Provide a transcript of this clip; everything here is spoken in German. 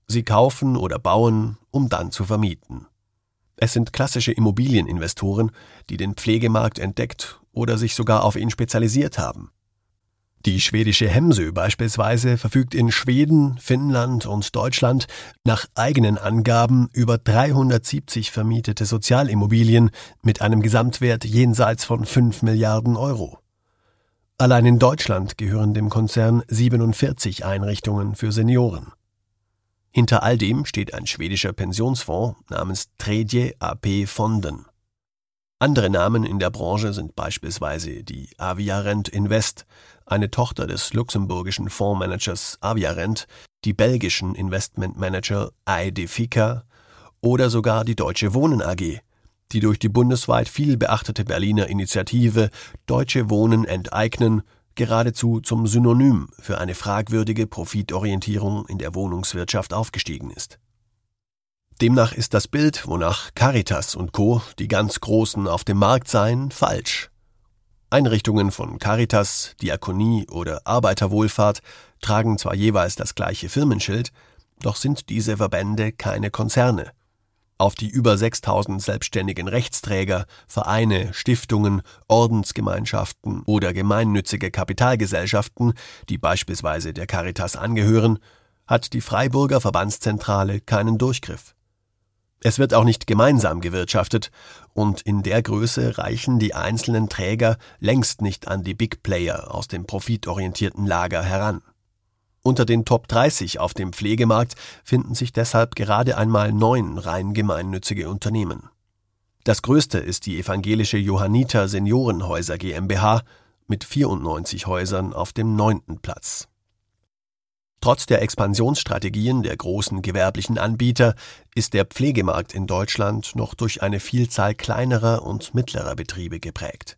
Sie kaufen oder bauen, um dann zu vermieten. Es sind klassische Immobilieninvestoren, die den Pflegemarkt entdeckt oder sich sogar auf ihn spezialisiert haben. Die schwedische Hemsö beispielsweise verfügt in Schweden, Finnland und Deutschland nach eigenen Angaben über 370 vermietete Sozialimmobilien mit einem Gesamtwert jenseits von 5 Milliarden Euro. Allein in Deutschland gehören dem Konzern 47 Einrichtungen für Senioren. Hinter all dem steht ein schwedischer Pensionsfonds namens Tredje AP-Fonden. Andere Namen in der Branche sind beispielsweise die Aviarent Invest, eine Tochter des luxemburgischen Fondsmanagers Aviarent, die belgischen Investmentmanager Aedifica oder sogar die Deutsche Wohnen AG, die durch die bundesweit viel beachtete Berliner Initiative Deutsche Wohnen enteignen geradezu zum Synonym für eine fragwürdige Profitorientierung in der Wohnungswirtschaft aufgestiegen ist. Demnach ist das Bild, wonach Caritas und Co. die ganz Großen auf dem Markt seien, falsch. Einrichtungen von Caritas, Diakonie oder Arbeiterwohlfahrt tragen zwar jeweils das gleiche Firmenschild, doch sind diese Verbände keine Konzerne. Auf die über 6.000 selbstständigen Rechtsträger, Vereine, Stiftungen, Ordensgemeinschaften oder gemeinnützige Kapitalgesellschaften, die beispielsweise der Caritas angehören, hat die Freiburger Verbandszentrale keinen Durchgriff. Es wird auch nicht gemeinsam gewirtschaftet und in der Größe reichen die einzelnen Träger längst nicht an die Big Player aus dem profitorientierten Lager heran. Unter den Top 30 auf dem Pflegemarkt finden sich deshalb gerade einmal 9 rein gemeinnützige Unternehmen. Das größte ist die evangelische Johanniter Seniorenhäuser GmbH mit 94 Häusern auf dem 9. Platz. Trotz der Expansionsstrategien der großen gewerblichen Anbieter ist der Pflegemarkt in Deutschland noch durch eine Vielzahl kleinerer und mittlerer Betriebe geprägt.